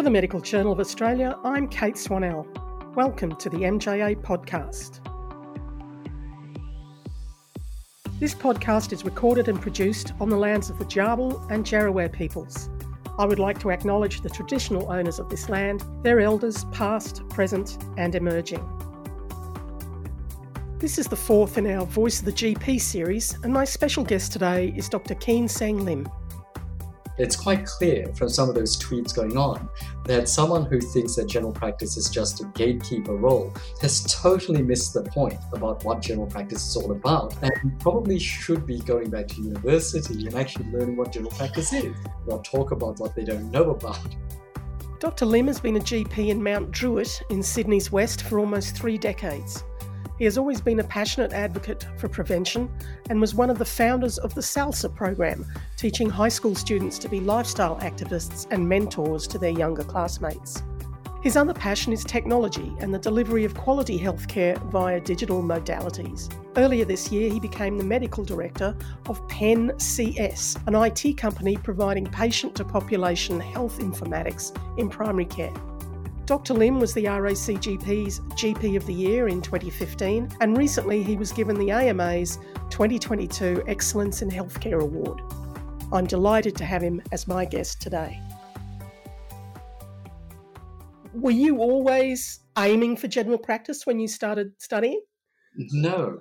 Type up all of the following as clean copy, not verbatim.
For the Medical Journal of Australia, I'm Kate Swanell. Welcome to the MJA podcast. This podcast is recorded and produced on the lands of the Djabal and Djarawar peoples. I would like to acknowledge the traditional owners of this land, their elders past, present and emerging. This is the fourth in our Voice of the GP series, and my special guest today is Dr. Keen Seng Lim. It's quite clear from some of those tweets going on that someone who thinks that general practice is just a gatekeeper role has totally missed the point about what general practice is all about, and probably should be going back to university and actually learning what general practice is, not talk about what they don't know about. Dr. Lim has been a GP in Mount Druitt in Sydney's west for almost 3 decades. He has always been a passionate advocate for prevention and was one of the founders of the SALSA program, teaching high school students to be lifestyle activists and mentors to their younger classmates. His other passion is technology and the delivery of quality healthcare via digital modalities. Earlier this year, he became the medical director of Penn CS, an IT company providing patient-to-population health informatics in primary care. Dr. Lim was the RACGP's GP of the Year in 2015, and recently he was given the AMA's 2022 Excellence in Healthcare Award. I'm delighted to have him as my guest today. Were you always aiming for general practice when you started studying? No.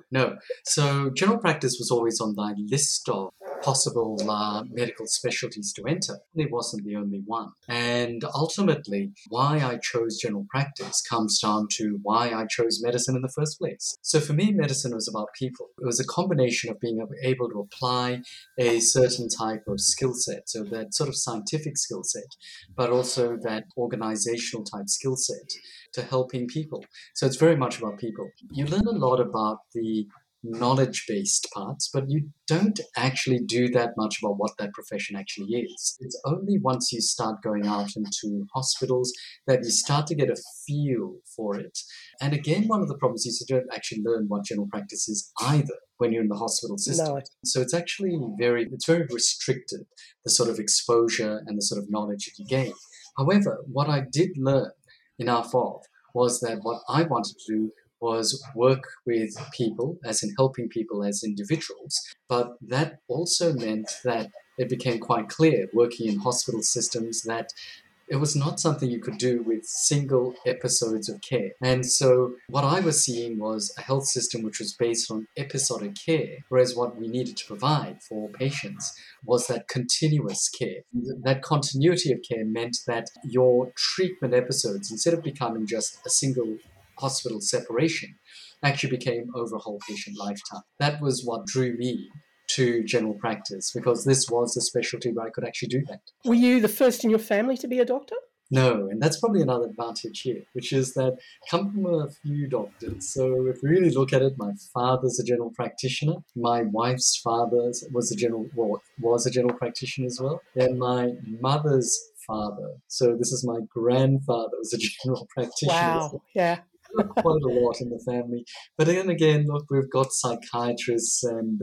So general practice was always on my list of possible medical specialties to enter. It wasn't the only one. And ultimately, why I chose general practice comes down to why I chose medicine in the first place. So for me, medicine was about people. It was a combination of being able to apply a certain type of skill set, so that sort of scientific skill set, but also that organizational type skill set to helping people. So it's very much about people. You learn a lot about the knowledge-based parts, but you don't actually do that much about what that profession actually is. It's only once you start going out into hospitals that you start to get a feel for it. And again, one of the problems is you don't actually learn what general practice is either when you're in the hospital system. No. So it's actually very restricted, the sort of exposure and the sort of knowledge that you gain. However, what I did learn enough of was that what I wanted to do was work with people, as in helping people as individuals. But that also meant that it became quite clear, working in hospital systems, that it was not something you could do with single episodes of care. And so what I was seeing was a health system which was based on episodic care, whereas what we needed to provide for patients was that continuous care. That continuity of care meant that your treatment episodes, instead of becoming just a single hospital separation, actually became over a whole patient lifetime. That was what drew me to general practice, because this was a specialty where I could actually do that. Were you the first in your family to be a doctor? No, and that's probably another advantage here, which is that I come from a few doctors. So if we really look at it, my father's a general practitioner. My wife's father was a general practitioner as well. And my mother's father, so this is my grandfather, was a general practitioner. Wow, yeah. Quite a lot in the family, but then again, look, we've got psychiatrists and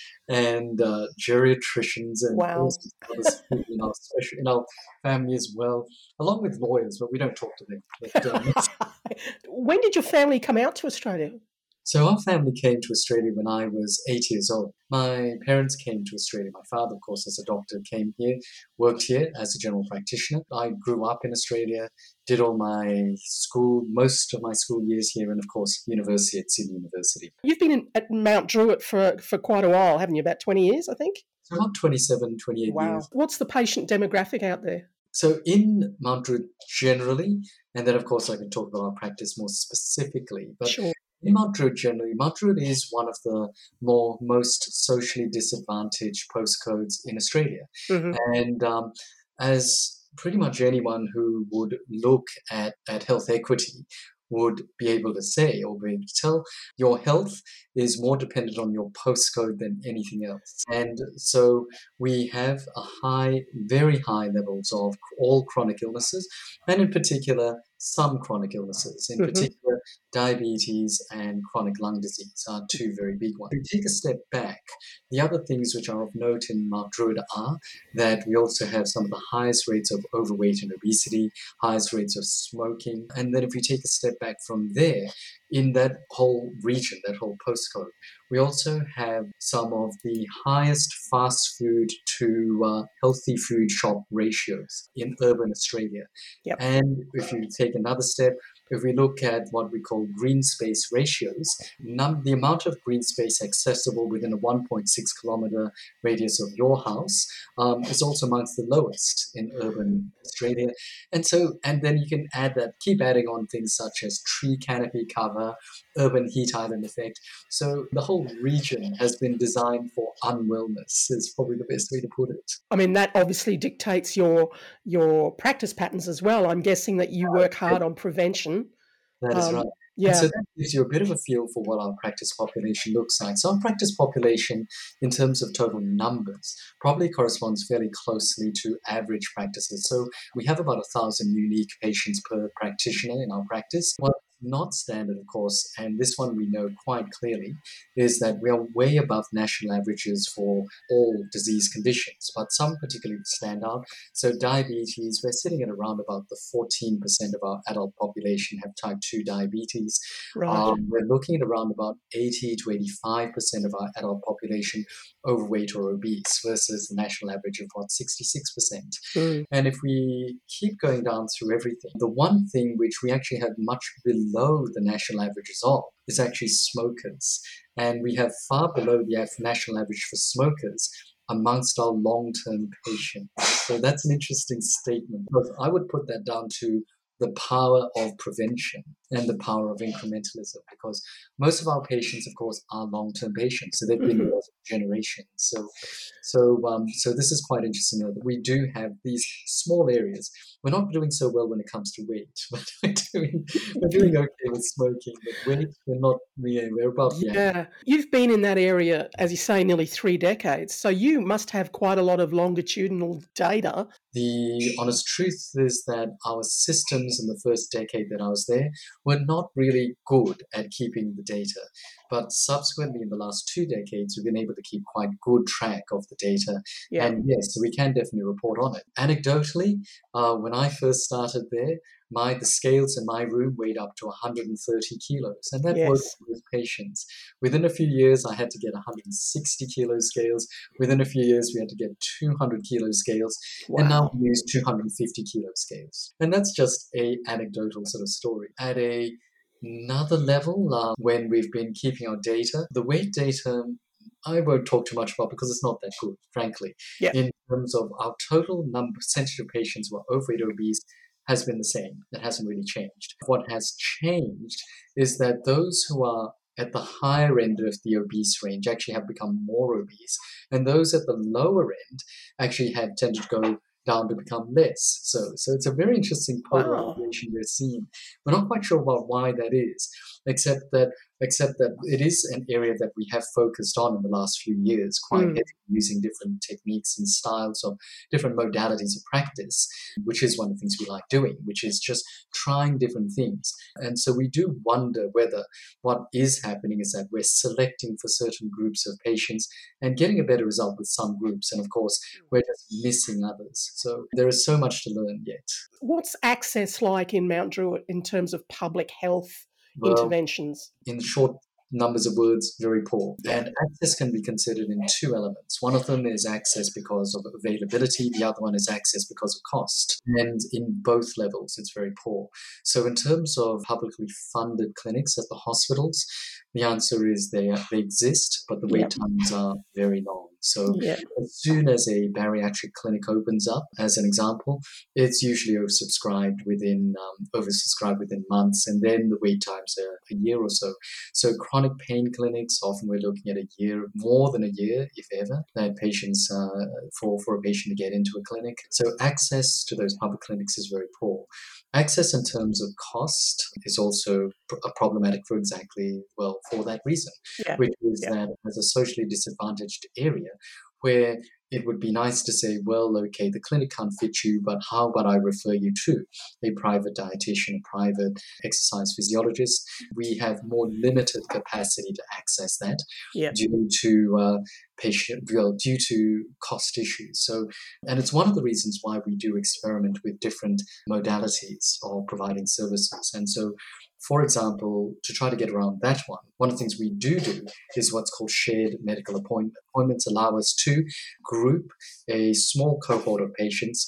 geriatricians and Wow. other people in our family as well, along with lawyers, but we don't talk to them. But, When did your family come out to Australia? So our family came to Australia when I was 8 years old. My parents came to Australia. My father, of course, as a doctor, came here, worked here as a general practitioner. I grew up in Australia, did all my school, most of my school years here, and of course, university at Sydney University. You've been at Mount Druitt for quite a while, haven't you? About 20 years, I think? So about 27, 28 Wow. years. What's the patient demographic out there? So in Mount Druitt generally, and then of course I can talk about our practice more specifically, but Sure. in Mount Druitt generally, Mount Druitt is one of the most socially disadvantaged postcodes in Australia. Mm-hmm. And as pretty much anyone who would look at health equity would be able to say or be able to tell, your health is more dependent on your postcode than anything else. And so we have very high levels of all chronic illnesses, and in particular, some chronic illnesses. In Hmm. particular, diabetes and chronic lung disease are two very big ones. If we take a step back, the other things which are of note in Mount Druitt are that we also have some of the highest rates of overweight and obesity, highest rates of smoking. And then if we take a step back from there, in that whole region, that whole postcode, we also have some of the highest fast food to healthy food shop ratios in urban Australia. Yep. And if you take another step, if we look at what we call green space ratios, the amount of green space accessible within a 1.6 kilometer radius of your house is also amongst the lowest in urban Australia. And then you can keep adding on things such as tree canopy cover, urban heat island effect. So the whole region has been designed for unwellness, is probably the best way to put it. I mean, that obviously dictates your practice patterns as well. I'm guessing that you work hard on prevention. That is right. Yeah. And so that gives you a bit of a feel for what our practice population looks like. So our practice population, in terms of total numbers, probably corresponds fairly closely to average practices. So we have about 1,000 unique patients per practitioner in our practice. What's not standard, of course, and this one we know quite clearly, is that we are way above national averages for all disease conditions, but some particularly stand out. So diabetes, we're sitting at around about the 14% of our adult population have type 2 diabetes. Right. We're looking at around about 80 to 85% of our adult population overweight or obese versus the national average of about 66%. Mm. And if we keep going down through everything, the one thing which we actually have much below the national averages of is actually smokers. And we have far below the national average for smokers amongst our long-term patients. So that's an interesting statement. But I would put that down to the power of prevention and the power of incrementalism, because most of our patients, of course, are long-term patients. So they've been with us for generations. So this is quite interesting that we do have these small areas. We're not doing so well when it comes to weight, but we're doing okay with smoking. But weight, we're above the average. Yeah. You've been in that area, as you say, nearly 3 decades. So you must have quite a lot of longitudinal data. The honest truth is that our systems in the first decade that I was there were not really good at keeping the data. But subsequently, in the last 2 decades, we've been able to keep quite good track of the data. Yeah. And yes, so we can definitely report on it. Anecdotally, when I first started there, the scales in my room weighed up to 130 kilos, and that worked with patients. Within a few years, I had to get 160 kilo scales. Within a few years, we had to get 200 kilo scales, and now we use 250 kilo scales. And that's just a anecdotal sort of story. At another level, when we've been keeping our data, the weight data, I won't talk too much about because it's not that good, frankly. Yeah. In terms of our total percentage of patients who are overweight or obese, has been the same. It hasn't really changed. What has changed is that those who are at the higher end of the obese range actually have become more obese, and those at the lower end actually have tended to go down to become less. So it's a very interesting polarization we're seeing. We're not quite sure about why that is, except that it is an area that we have focused on in the last few years, quite heavily, using different techniques and styles of different modalities of practice, which is one of the things we like doing, which is just trying different things. And so we do wonder whether what is happening is that we're selecting for certain groups of patients and getting a better result with some groups. And of course, we're just missing others. So there is so much to learn yet. What's access like in Mount Druitt in terms of public health interventions? In short numbers of words, very poor. And access can be considered in 2 elements. One of them is access because of availability. The other one is access because of cost. And in both levels, it's very poor. So in terms of publicly funded clinics at the hospitals, the answer is they exist, but the wait times are very long. So Yeah. as soon as a bariatric clinic opens up, as an example, it's usually oversubscribed within months, and then the wait times are a year or so. So chronic pain clinics, often we're looking at a year, more than a year, if ever, that patients for a patient to get into a clinic. So access to those public clinics is very poor. Access in terms of cost is also problematic for that reason, Yeah. which is Yeah. that as a socially disadvantaged area where it would be nice to say, well, okay, the clinic can't fit you, but how about I refer you to a private dietitian, a private exercise physiologist? We have more limited capacity to access that Yeah. due to due to cost issues. So, and it's one of the reasons why we do experiment with different modalities of providing services. And so, for example, to try to get around that one of the things we do is what's called shared medical appointment. Appointments allow us to group a small cohort of patients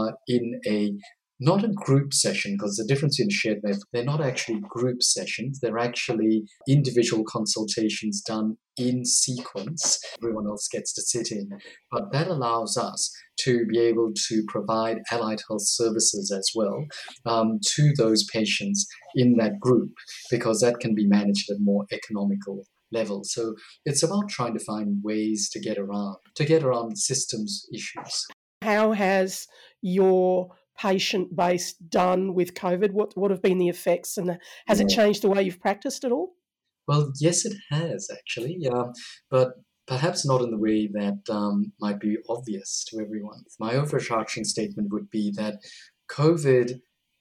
in a not a group session, because the difference in shared method, they're not actually group sessions, they're actually individual consultations done in sequence. Everyone else gets to sit in. But that allows us to be able to provide allied health services as well to those patients in that group, because that can be managed at a more economical level. So it's about trying to find ways to get around systems issues. How has your patient base done with COVID? What have been the effects, and has it Yeah. changed the way you've practiced at all? Well, yes, it has actually, but perhaps not in the way that might be obvious to everyone. My overarching statement would be that COVID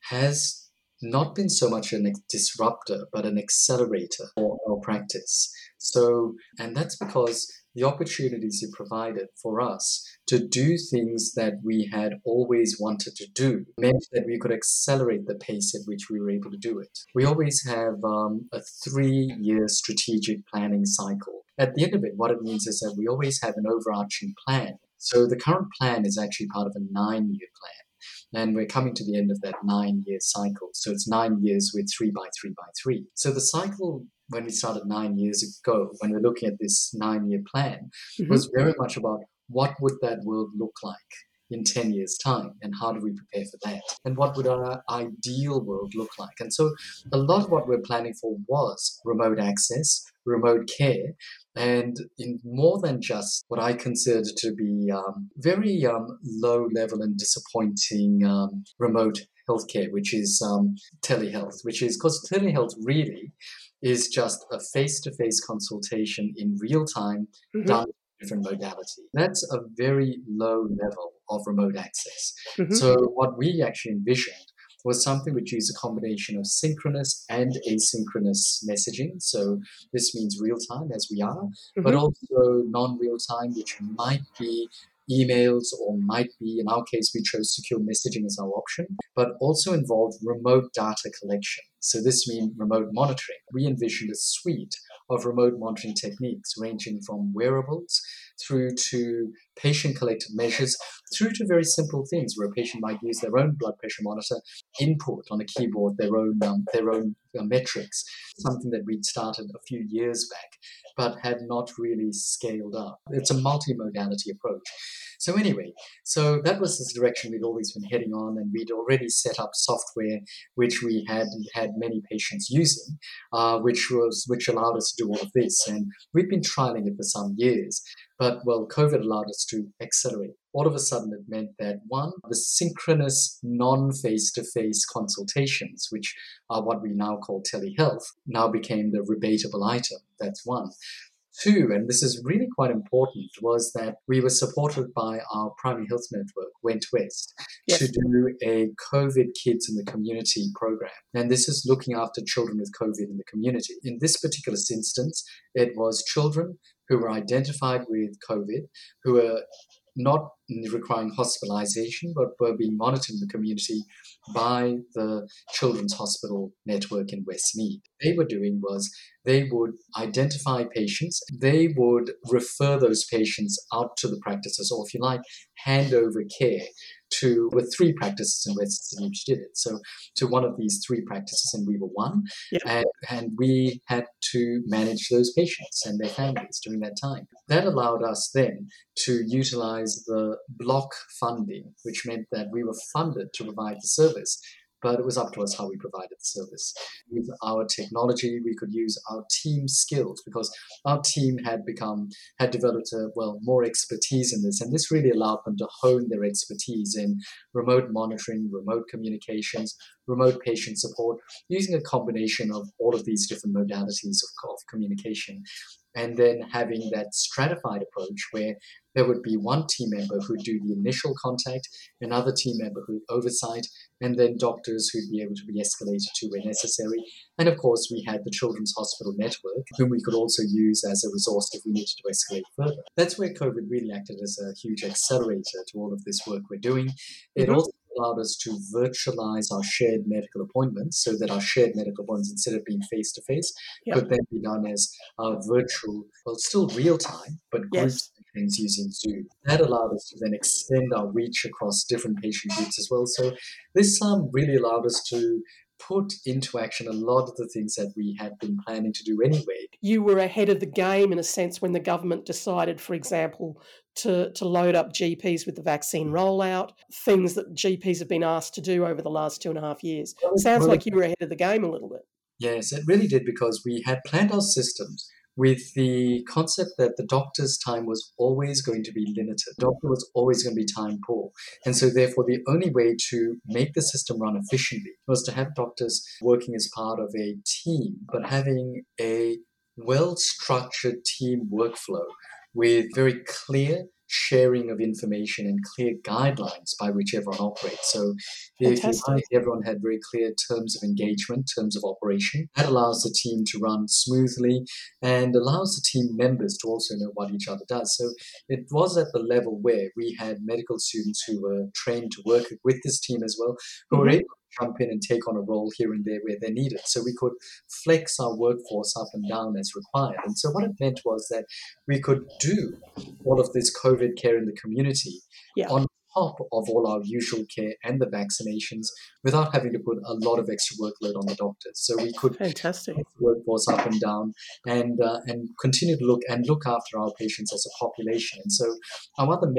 has not been so much a disruptor, but an accelerator for our practice. So, and that's because the opportunities it provided for us to do things that we had always wanted to do meant that we could accelerate the pace at which we were able to do it. We always have a 3-year strategic planning cycle. At the end of it, what it means is that we always have an overarching plan. So the current plan is actually part of a 9-year plan. And we're coming to the end of that 9-year cycle. So it's 9 years with 3 by 3 by 3. So the cycle, when we started 9 years ago, when we're looking at this 9-year plan, was very much about what would that world look like in 10 years' time, and how do we prepare for that? And what would our ideal world look like? And so a lot of what we're planning for was remote access, remote care, and in more than just what I consider to be very low level and disappointing remote healthcare, which is telehealth, which is because telehealth really is just a face-to-face consultation in real time done with a different modality. That's a very low level of remote access. So what we actually envisioned was something which is a combination of synchronous and asynchronous messaging. So this means real time, as we are, but also non-real time, which might be emails or might be, in our case, we chose secure messaging as our option, but also involved remote data collection. So this means remote monitoring. We envisioned a suite of remote monitoring techniques ranging from wearables through to patient-collected measures, through to very simple things where a patient might use their own blood pressure monitor, input on a keyboard their own metrics, something that we'd started a few years back, but had not really scaled up. It's a multimodality approach. So anyway, so that was the direction we'd always been heading on, and we'd already set up software which we had many patients using, which allowed us to do all of this. And we'd been trialing it for some years, but well, COVID allowed us to accelerate. All of a sudden, it meant that one, the synchronous non-face-to-face consultations, which are what we now call telehealth, now became the rebatable item. That's one. Two, and this is really quite important, was that we were supported by our primary health network, Went West, to do a COVID Kids in the Community program. And this is looking after children with COVID in the community. In this particular instance, it was children who were identified with COVID, who were not requiring hospitalization, but were being monitored in the community by the Children's Hospital Network in Westmead. What they were doing was they would identify patients, they would refer those patients out to the practices, or if you like, hand over care with 3 practices in Western Sydney which did it. So to one of these 3 practices, and we were one, Yep. and we had to manage those patients and their families during that time. That allowed us then to utilize the block funding, which meant that we were funded to provide the service, but it was up to us how we provided the service. With our technology, we could use our team skills because our team had developed more expertise in this, and this really allowed them to hone their expertise in remote monitoring, remote communications, remote patient support, using a combination of all of these different modalities of communication. And then having that stratified approach where there would be one team member who'd do the initial contact, another team member who'd oversight, and then doctors who'd be able to be escalated to where necessary. And of course, we had the Children's Hospital Network, whom we could also use as a resource if we needed to escalate further. That's where COVID really acted as a huge accelerator to all of this work we're doing. It also allowed us to virtualize our shared medical appointments so that our shared medical appointments, instead of being face-to-face, could then be done as virtual, still real-time, but group things using Zoom. That allowed us to then extend our reach across different patient groups as well. So this really allowed us to put into action a lot of the things that we had been planning to do anyway. You were ahead of the game in a sense when the government decided, for example, to load up GPs with the vaccine rollout, things that GPs have been asked to do over the last 2.5 years. Sounds like you were ahead of the game a little bit. Yes, it really did, because we had planned our systems with the concept that the doctor's time was always going to be limited. The doctor was always going to be time poor. And so therefore, the only way to make the system run efficiently was to have doctors working as part of a team, but having a well-structured team workflow with very clear sharing of information and clear guidelines by which everyone operates. So if everyone had very clear terms of engagement, terms of operation, that allows the team to run smoothly and allows the team members to also know what each other does. So it was at the level where we had medical students who were trained to work with this team as well, who were able to jump in and take on a role here and there where they're needed. So we could flex our workforce up and down as required. And so what it meant was that we could do all of this COVID care in the community on top of all our usual care and the vaccinations without having to put a lot of extra workload on the doctors. So we could flex the workforce up and down and continue to look after our patients as a population. And so our other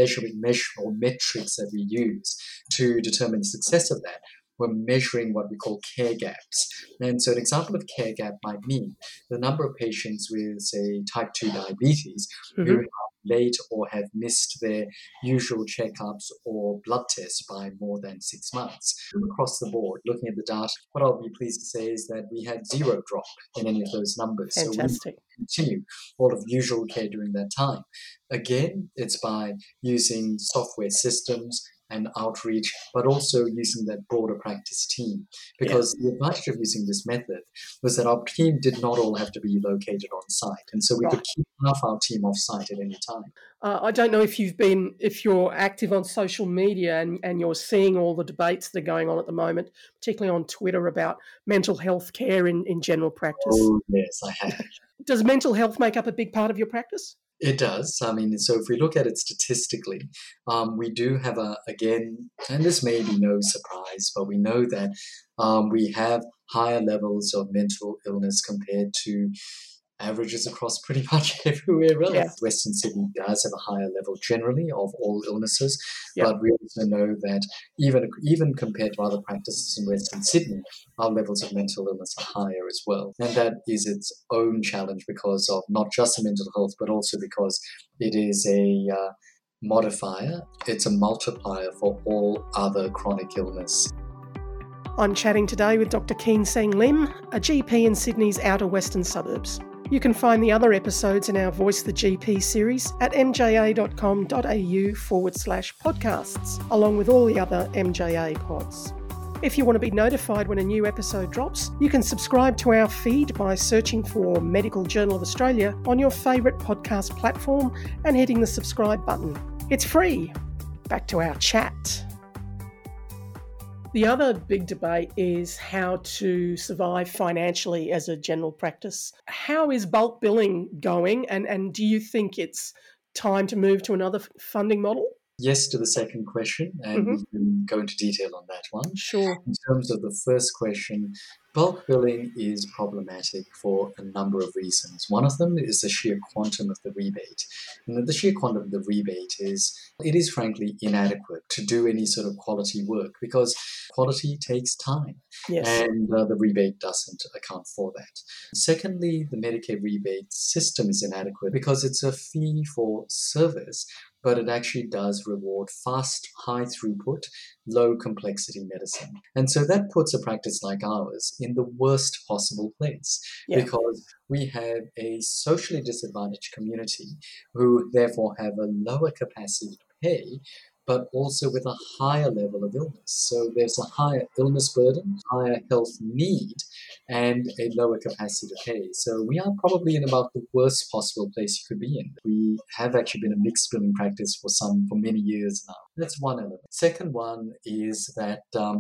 metrics that we use to determine the success of that, we're measuring what we call care gaps. And so an example of care gap might mean the number of patients with, say, type 2 diabetes who are late or have missed their usual checkups or blood tests by more than 6 months. Across the board, looking at the data, what I'll be pleased to say is that we had 0 drop in any of those numbers. Fantastic. So we continue all of usual care during that time. Again, it's by using software systems and outreach, but also using that broader practice team. Because the advantage of using this method was that our team did not all have to be located on site. And so we could keep half our team off site at any time. I don't know if you're active on social media and you're seeing all the debates that are going on at the moment, particularly on Twitter, about mental health care in general practice. Oh, yes, I have. Does mental health make up a big part of your practice? It does. I mean, so if we look at it statistically, we do have again, and this may be no surprise, but we know that we have higher levels of mental illness compared to averages across pretty much everywhere else. Yeah. Western Sydney does have a higher level generally of all illnesses, but we also know that even compared to other practices in Western Sydney, our levels of mental illness are higher as well. And that is its own challenge because of not just the mental health, but also because it is a modifier, it's a multiplier for all other chronic illness. I'm chatting today with Dr. Keen Seng Lim, a GP in Sydney's outer western suburbs. You can find the other episodes in our Voice the GP series at mja.com.au/podcasts, along with all the other MJA pods. If you want to be notified when a new episode drops, you can subscribe to our feed by searching for Medical Journal of Australia on your favourite podcast platform and hitting the subscribe button. It's free. Back to our chat. The other big debate is how to survive financially as a general practice. How is bulk billing going, and do you think it's time to move to another funding model? yes to the second question, and Hmm. we can go into detail on that one. Sure. In terms of the first question, bulk billing is problematic for a number of reasons. One of them is the sheer quantum of the rebate. And the sheer quantum of the rebate is frankly inadequate to do any sort of quality work because quality takes time, Yes. and the rebate doesn't account for that. Secondly, the Medicare rebate system is inadequate because it's a fee for service, but it actually does reward fast, high throughput, low complexity medicine. And so that puts a practice like ours in the worst possible place Yeah. because we have a socially disadvantaged community who therefore have a lower capacity to pay, but also with a higher level of illness. So there's a higher illness burden, higher health need, and a lower capacity to pay. So we are probably in about the worst possible place you could be in. We have actually been a mixed billing practice for many years now. That's one element. Second one is that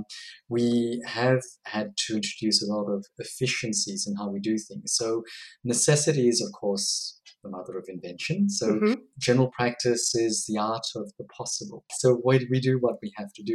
we have had to introduce a lot of efficiencies in how we do things. So necessity is, of course, the mother of invention. So Hmm. general practice is the art of the possible. So we do what we have to do.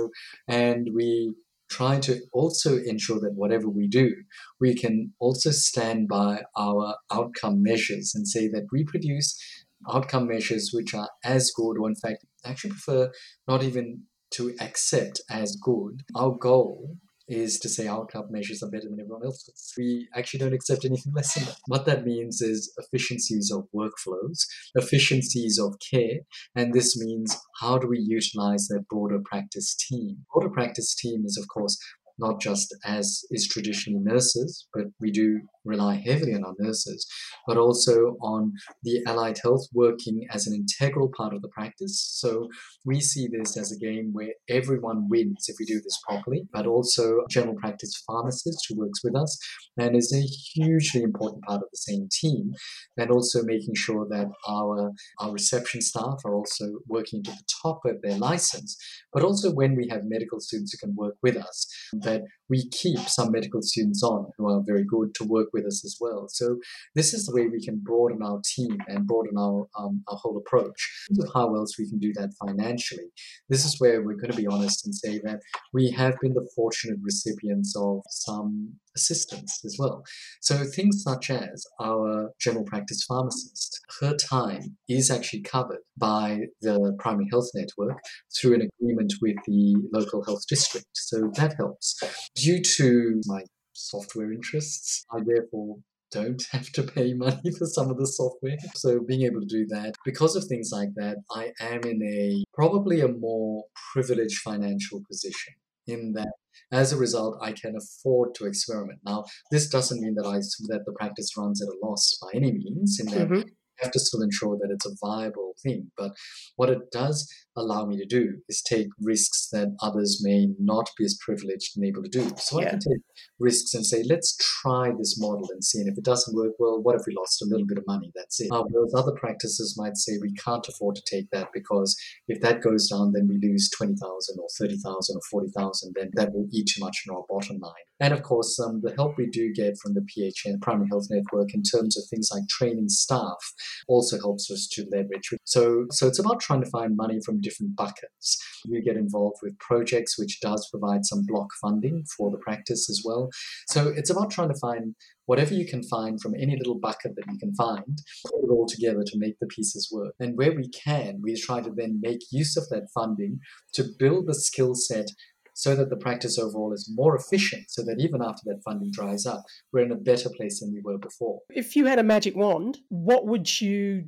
And we try to also ensure that whatever we do, we can also stand by our outcome measures and say that we produce outcome measures which are as good, or in fact, I actually prefer not even to accept as good. Our goal is to say our club measures are better than everyone else's. We actually don't accept anything less than that. What that means is efficiencies of workflows, efficiencies of care, and this means how do we utilize that broader practice team? Broader practice team is, of course, not just as is traditionally nurses, but we do rely heavily on our nurses, but also on the allied health working as an integral part of the practice. So we see this as a game where everyone wins if we do this properly, but also general practice pharmacist who works with us and is a hugely important part of the same team, and also making sure that our reception staff are also working to the top of their license, but also when we have medical students who can work with us, that we keep some medical students on who are very good to work with us as well. So this is the way we can broaden our team and broaden our whole approach. In terms of how else we can do that financially, this is where we're going to be honest and say that we have been the fortunate recipients of some assistance as well. So things such as our general practice pharmacist, her time is actually covered by the primary health network through an agreement with the local health district. So that helps. Due to my software interests, I therefore don't have to pay money for some of the software. So being able to do that, because of things like that, I am in probably a more privileged financial position in that as a result, I can afford to experiment. Now, this doesn't mean that the practice runs at a loss by any means, in that Hmm. have to still ensure that it's a viable thing. But what it does allow me to do is take risks that others may not be as privileged and able to do. So I Yeah. can take risks and say, let's try this model and see. And if it doesn't work, well, what if we lost a little bit of money? That's it. Whereas other practices might say we can't afford to take that because if that goes down, then we lose 20,000 or 30,000 or 40,000. Then that will eat too much in our bottom line. And of course, the help we do get from the PHN, Primary Health Network, in terms of things like training staff, also helps us to leverage. So it's about trying to find money from different buckets. We get involved with projects, which does provide some block funding for the practice as well. So it's about trying to find whatever you can find from any little bucket that you can find, put it all together to make the pieces work. And where we can, we try to then make use of that funding to build the skill set so that the practice overall is more efficient, so that even after that funding dries up, we're in a better place than we were before. If you had a magic wand, what would you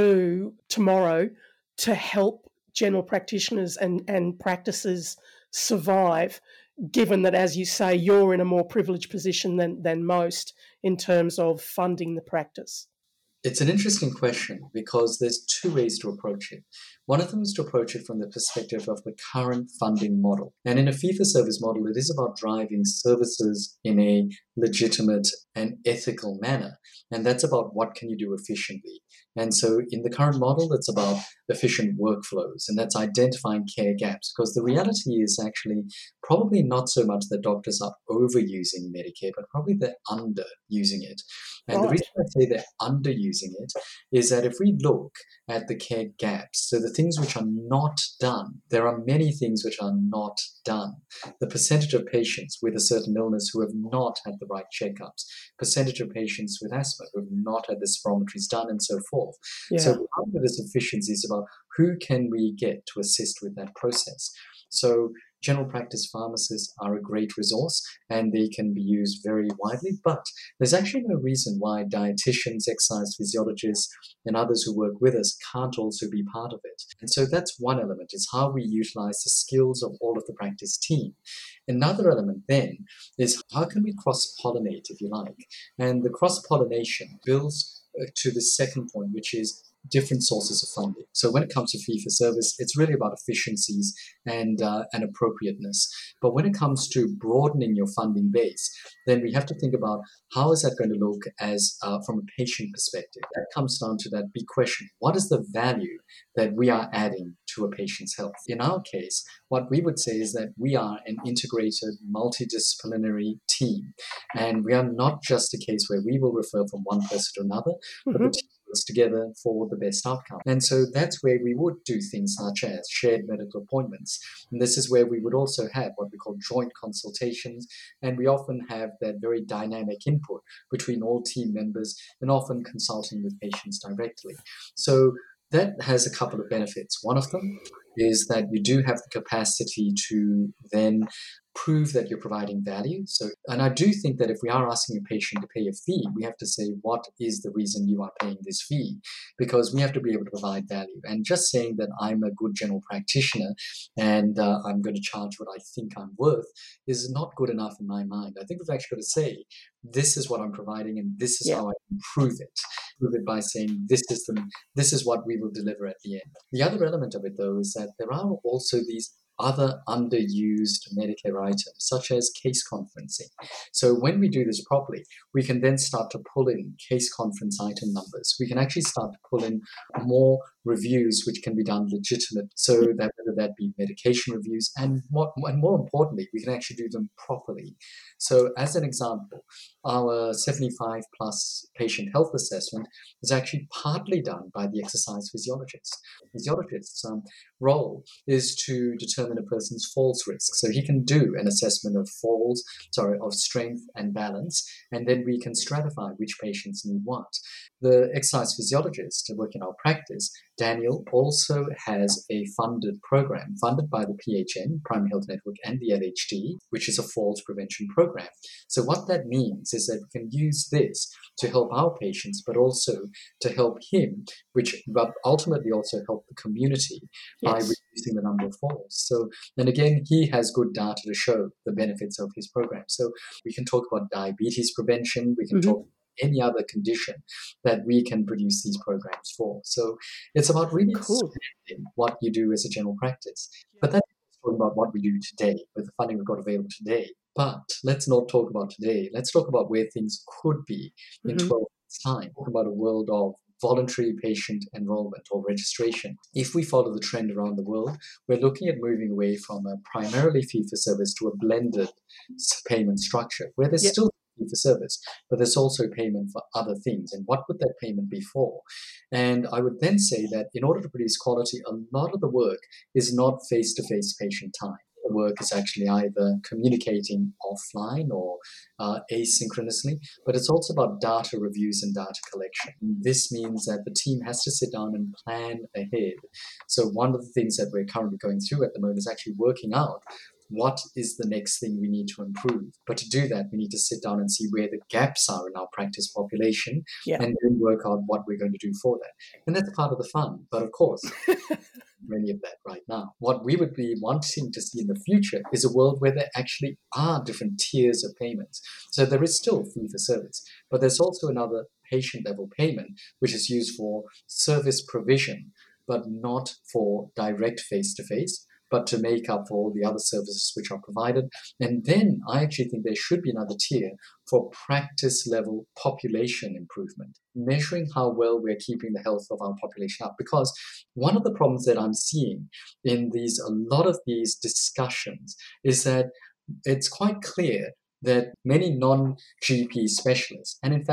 do tomorrow to help general practitioners and practices survive, given that, as you say, you're in a more privileged position than most in terms of funding the practice? It's an interesting question because there's two ways to approach it. One of them is to approach it from the perspective of the current funding model. And in a fee-for-service model, it is about driving services in a legitimate and ethical manner. And that's about what can you do efficiently. And so in the current model, it's about efficient workflows, and that's identifying care gaps. Because the reality is actually probably not so much that doctors are overusing Medicare, but probably they're underusing it. And the Right. reason I say they're underusing using it is that if we look at the care gaps, so the things which are not done, there are many things which are not done. The percentage of patients with a certain illness who have not had the right checkups, percentage of patients with asthma who have not had the spirometries done, and so forth. Yeah. So part of it is efficiency is about who can we get to assist with that process. So general practice pharmacists are a great resource and they can be used very widely, but there's actually no reason why dietitians, exercise physiologists, and others who work with us can't also be part of it. And so that's one element, is how we utilize the skills of all of the practice team. Another element then is how can we cross-pollinate, if you like? And the cross-pollination builds to the second point, which is different sources of funding. So when it comes to fee-for-service, it's really about efficiencies and appropriateness. But when it comes to broadening your funding base, then we have to think about how is that going to look as from a patient perspective. That comes down to that big question: what is the value that we are adding to a patient's health? In our case, what we would say is that we are an integrated, multidisciplinary team, and we are not just a case where we will refer from one person to another, but the team together for the best outcome. And so that's where we would do things such as shared medical appointments. And this is where we would also have what we call joint consultations. And we often have that very dynamic input between all team members and often consulting with patients directly. So that has a couple of benefits. One of them is that you do have the capacity to then prove that you're providing value. So, and I do think that if we are asking a patient to pay a fee, we have to say, what is the reason you are paying this fee? Because we have to be able to provide value. And just saying that I'm a good general practitioner and I'm going to charge what I think I'm worth is not good enough in my mind. I think we've actually got to say, this is what I'm providing and this is how I improve it. Prove it by saying, this is what we will deliver at the end. The other element of it, though, is that there are also these other underused Medicare items, such as case conferencing. So when we do this properly, we can then start to pull in case conference item numbers. We can actually start to pull in more reviews, which can be done legitimate, so that whether that be medication reviews, and more importantly, we can actually do them properly. So as an example, our 75 plus patient health assessment is actually partly done by the exercise physiologist. The physiologist's role is to determine a person's falls risk. So he can do an assessment of of strength and balance, and then we can stratify which patients need what. The exercise physiologist to work in our practice, Daniel, also has a funded program funded by the PHN, Primary Health Network, and the LHD, which is a falls prevention program. So what that means is that we can use this to help our patients, but also to help him, which ultimately also help the community by reducing the number of falls. So, and again, he has good data to show the benefits of his program. So we can talk about diabetes prevention, we can talk about any other condition that we can produce these programs for. So it's about really expanding what you do as a general practice. But that's talking about what we do today with the funding we've got available today. But let's not talk about today. Let's talk about where things could be in 12 months' time. Talk about a world of voluntary patient enrollment or registration. If we follow the trend around the world, we're looking at moving away from a primarily fee-for-service to a blended payment structure, where there's still fee-for-service, but there's also payment for other things. And what would that payment be for? And I would then say that in order to produce quality, a lot of the work is not face-to-face patient time. The work is actually either communicating offline or asynchronously, but it's also about data reviews and data collection. This means that the team has to sit down and plan ahead. So one of the things that we're currently going through at the moment is actually working out what is the next thing we need to improve. But to do that, we need to sit down and see where the gaps are in our practice population and then work out what we're going to do for that. And that's part of the fun. But of course, many of that right now. What we would be wanting to see in the future is a world where there actually are different tiers of payments. So there is still fee for service, but there's also another patient level payment, which is used for service provision, but not for direct face-to-face, but to make up for all the other services which are provided. And then I actually think there should be another tier for practice level population improvement, measuring how well we're keeping the health of our population up. Because one of the problems that I'm seeing in a lot of these discussions is that it's quite clear that many non-GP specialists, and in fact,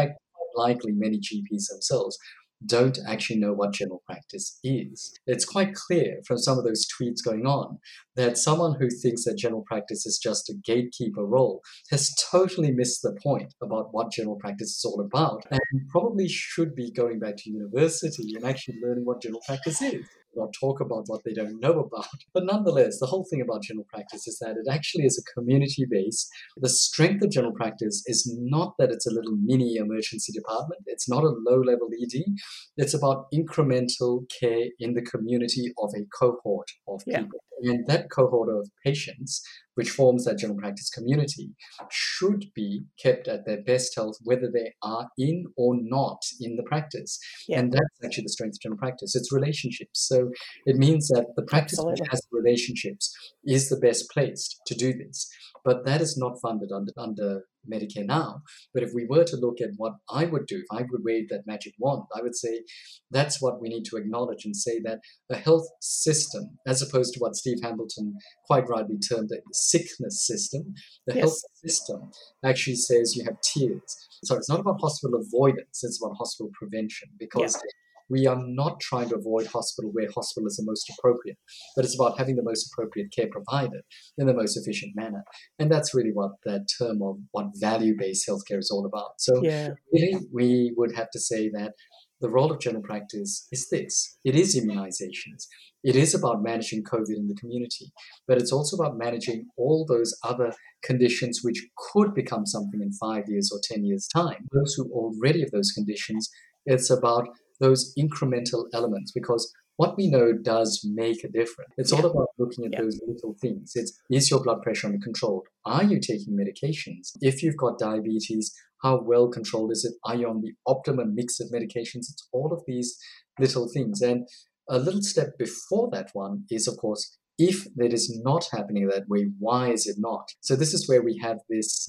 likely many GPs themselves don't actually know what general practice is. It's quite clear from some of those tweets going on that someone who thinks that general practice is just a gatekeeper role has totally missed the point about what general practice is all about, and probably should be going back to university and actually learning what general practice is. Not talk about what they don't know about. But nonetheless, the whole thing about general practice is that it actually is a community based. The strength of general practice is not that it's a little mini emergency department. It's not a low level ED. It's about incremental care in the community of a cohort of people. And that cohort of patients, which forms that general practice community, should be kept at their best health, whether they are in or not in the practice. Yeah. And that's actually the strength of general practice. It's relationships. So it means that the practice which has relationships is the best placed to do this. But that is not funded under Medicare now. But if we were to look at what I would do, if I would wave that magic wand, I would say that's what we need to acknowledge and say that a health system, as opposed to what Steve Hambleton quite rightly termed the sickness system, the health system actually says you have tiers. So it's not about hospital avoidance, it's about hospital prevention, because we are not trying to avoid hospital where hospital is the most appropriate, but it's about having the most appropriate care provided in the most efficient manner. And that's really what that term of what value-based healthcare is all about. So really, we would have to say that the role of general practice is this. It is immunizations. It is about managing COVID in the community, but it's also about managing all those other conditions which could become something in 5 years or 10 years' time. Those who already have those conditions, it's about those incremental elements, because what we know does make a difference. It's all about looking at those little things. Is your blood pressure under control? Are you taking medications? If you've got diabetes, how well controlled is it? Are you on the optimum mix of medications? It's all of these little things. And a little step before that one is, of course, if that is not happening that way, why is it not? So this is where we have this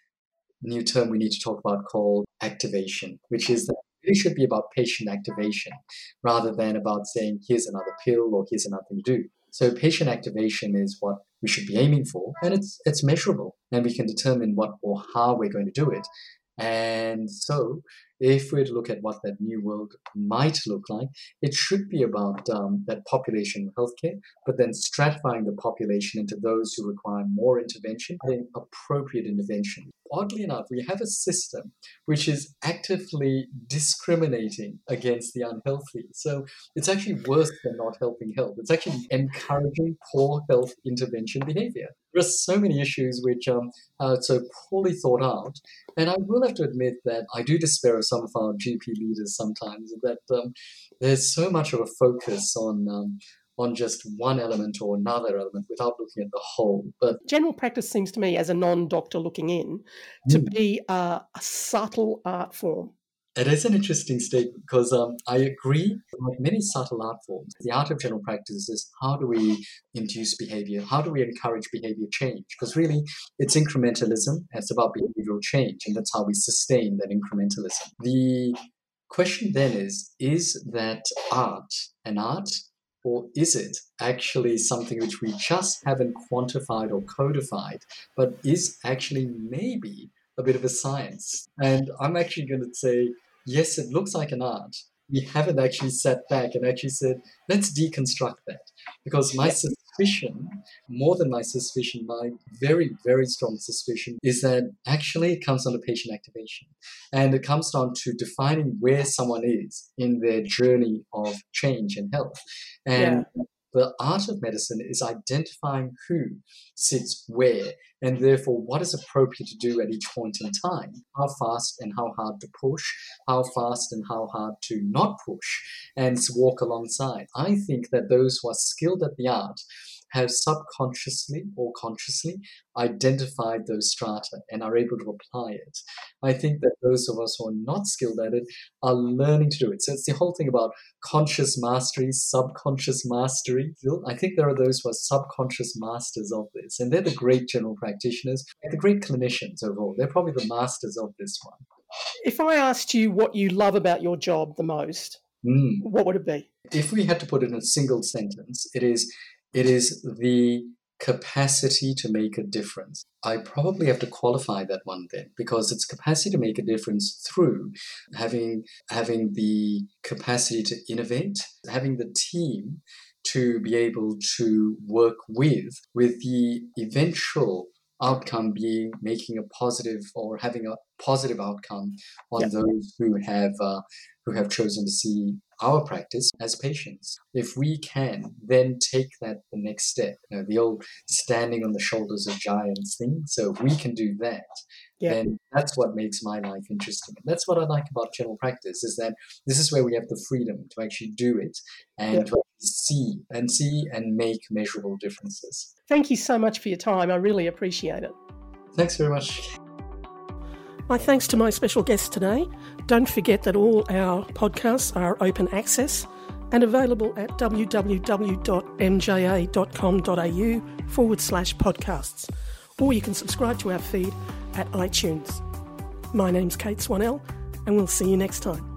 new term we need to talk about called activation, which is that it should be about patient activation rather than about saying, here's another pill or here's another thing to do. So patient activation is what we should be aiming for, and it's measurable, and we can determine what or how we're going to do it. And so if we're to look at what that new world might look like, it should be about that population healthcare, but then stratifying the population into those who require more intervention and appropriate intervention. Oddly enough, we have a system which is actively discriminating against the unhealthy. So it's actually worse than not helping health. It's actually encouraging poor health intervention behavior. There are so many issues which are so poorly thought out. And I will have to admit that I do despair of some of our GP leaders sometimes, that there's so much of a focus on just one element or another element without looking at the whole. But general practice seems to me, as a non-doctor looking in, to be a subtle art form. It is an interesting statement because I agree with many subtle art forms. The art of general practice is how do we induce behavior? How do we encourage behavior change? Because really, it's incrementalism. And it's about behavioral change, and that's how we sustain that incrementalism. The question then is that art an art? Or is it actually something which we just haven't quantified or codified, but is actually maybe a bit of a science? And I'm actually going to say, yes, it looks like an art. We haven't actually sat back and actually said, let's deconstruct that. Because my suspicion, more than my suspicion, my very, very strong suspicion is that actually it comes down to patient activation. And it comes down to defining where someone is in their journey of change and health. And the art of medicine is identifying who sits where, and therefore what is appropriate to do at each point in time. How fast and how hard to push, how fast and how hard to not push, and walk alongside. I think that those who are skilled at the art have subconsciously or consciously identified those strata and are able to apply it. I think that those of us who are not skilled at it are learning to do it. So it's the whole thing about conscious mastery, subconscious mastery. I think there are those who are subconscious masters of this, and they're the great general practitioners, the great clinicians overall. They're probably the masters of this one. If I asked you what you love about your job the most, what would it be? If we had to put it in a single sentence, it is the capacity to make a difference. I probably have to qualify that one then, because it's capacity to make a difference through having the capacity to innovate, having the team to be able to work with the eventual outcome being making a positive or having a positive outcome on those who have chosen to see our practice as patients. If we can then take that the next step, the old standing on the shoulders of giants thing. So if we can do that, then that's what makes my life interesting. And that's what I like about general practice, is that this is where we have the freedom to actually do it and to see and make measurable differences. Thank you so much for your time. I really appreciate it. Thanks very much. My thanks to my special guest today. Don't forget that all our podcasts are open access and available at www.mja.com.au/podcasts, or you can subscribe to our feed at iTunes. My name's Kate Swanell, and we'll see you next time.